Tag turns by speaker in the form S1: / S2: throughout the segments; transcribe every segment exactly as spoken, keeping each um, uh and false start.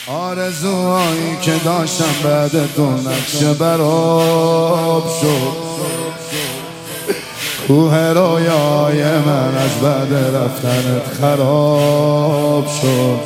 S1: آرزوهایی که داشتم بعد تو نقشه براب شد. کوه رویای من از بعد رفتنت خراب شد.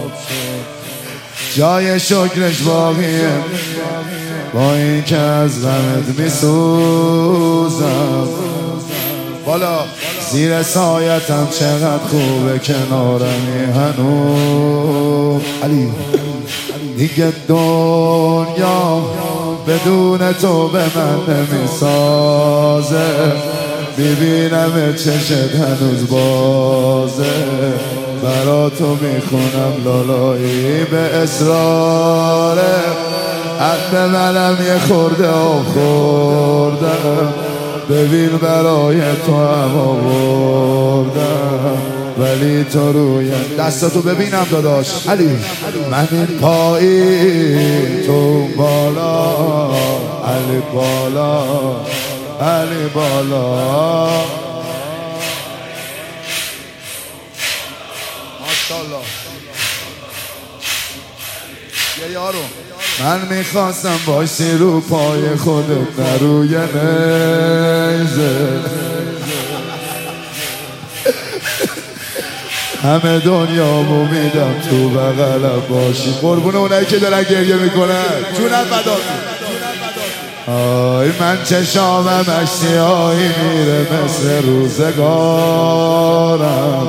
S1: جای شکرش باقیه با این که از غمت میسوزم. بالا زیر سایتم چقدر خوبه کنارمی هنوز. علی دیگه دنیا بدون تو به من نمیسازه. ببینم چشت هنوز بازه. برا تو میخونم لالایی به اصراره. حق منم یه خورده آب خوردم. ببین برای تو هم آوردم ولی تو روی دستاتو ببینم داداش. علی من این پایی تو بالا. علی بالا علی بالا. ماشاءالله یه یارو من میخواستم باشی رو پای خودت نه روی نیزه. همه دنیامو میدم تو بغلم باشی. قربون اونایی که دارن گریه میکنن جونم فداتون. آی من چشامم اشتیایی میره مثل روزگارم.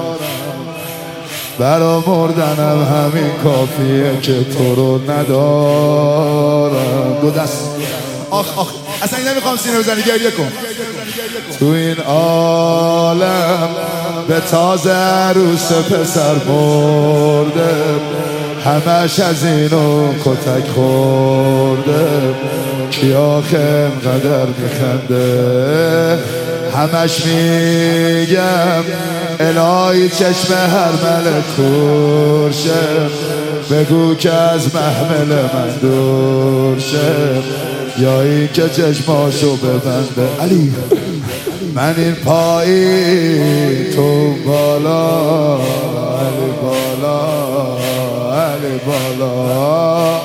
S1: برا مردنم همین کافیه که تو رو ندارم. دو دست آخ آخ اصلا این نمیخوام سینه بزنی گریه کن. تو این عالم به تازه عروس پسر مرده. همش از اینو کتک خورده. کی آخه انقدر میخنده. همش میگم الهی چشم هر ملک کورشه. بگو که از محمل من دور شه یا این که چشماشو ببنده. علی من این پایی تو بالا. علی بالا علی بالا.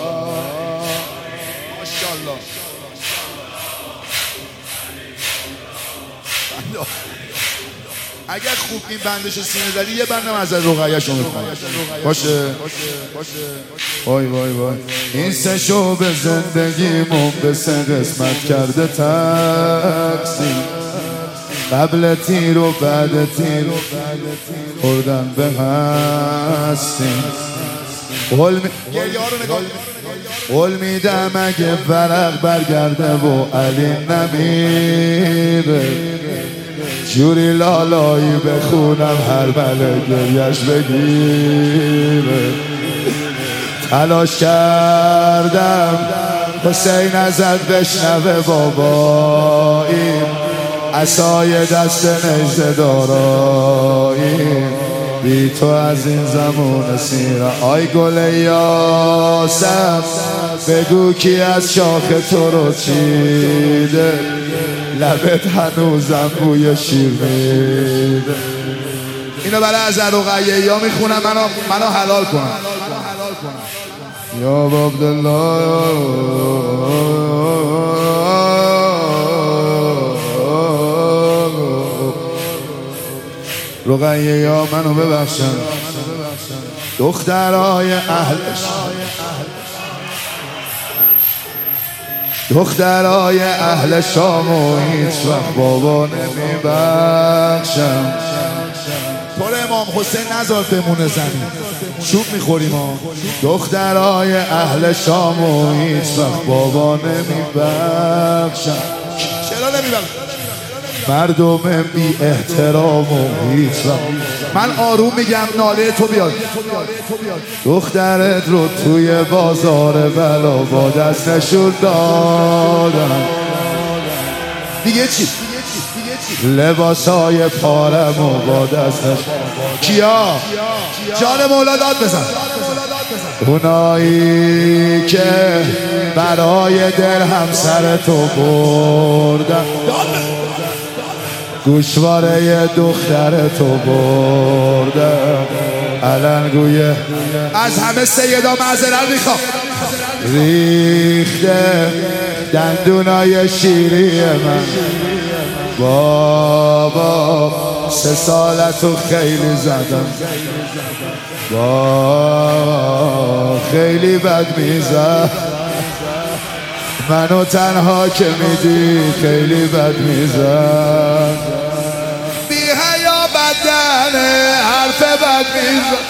S1: اگر خوب این بندش سینه زدی یه بندم از رقیه‌شو میخوام باشه. وای وای وای این سه شعبه زندگیمون به سه قسمت کرده تقسیم. قبل تیر و بعد تیر خوردن به هستیم. قول می... قول میدم اگه ورق برگرده و علی نمیره. جوری لالایی بخونم هر بله گریش بگیره. تلاش کردم حسین ازت بشنوه بابایی. عصای دست نیزه دارایی. بی تو از این زمان سیره. آی گل یاسم بگو کی از شاخ تو رو چیده. لبت هنوزم بوی شیر میده. اینو برای از رقیه یا میخونم منو منو حلال کنم. یا عبدالله رقیه یا منو ببخشن. دخترای اهلش دخترای اهل شام و هیچ وقت بابا نمیبخشم. طور امام حسین نذار بمونه زمین چوب میخوریم ها. دخترای اهل شام و هیچ وقت بابا نمیبخشم. چرا نمیبخشم؟ مردم بی احترام و هیچ وقت. من آروم میگم ناله تو بیاد. دخترت رو توی بازار بلا با دست نشون دادم. دیگه چی؟ لباسای پارم و با دست نشون. کیا؟ جان مولا داد بزن. اونایی که برای دل همسر تو بردن. گوشواره دختر تو بردن. علنگویه از همه سیدا معذرت میخوام ریخته دندونای شیری من بابا سه سالتو خیلی زدم بابا خیلی بد میزد منو تنها که میدی خیلی بد میزد بی حیا بدنه حرف بد میزد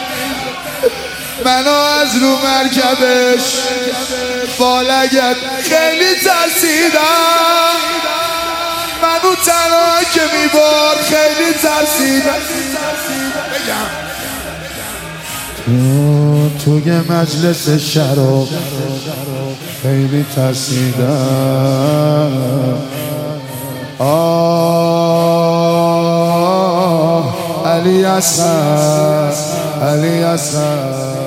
S1: منو از رو مرکبش با لگد خیلی ترسیدم منو تنها که میبرد خیلی ترسیدم تو توی مجلس شراب خیلی ترسیدم آه علی اصغر علی اصغر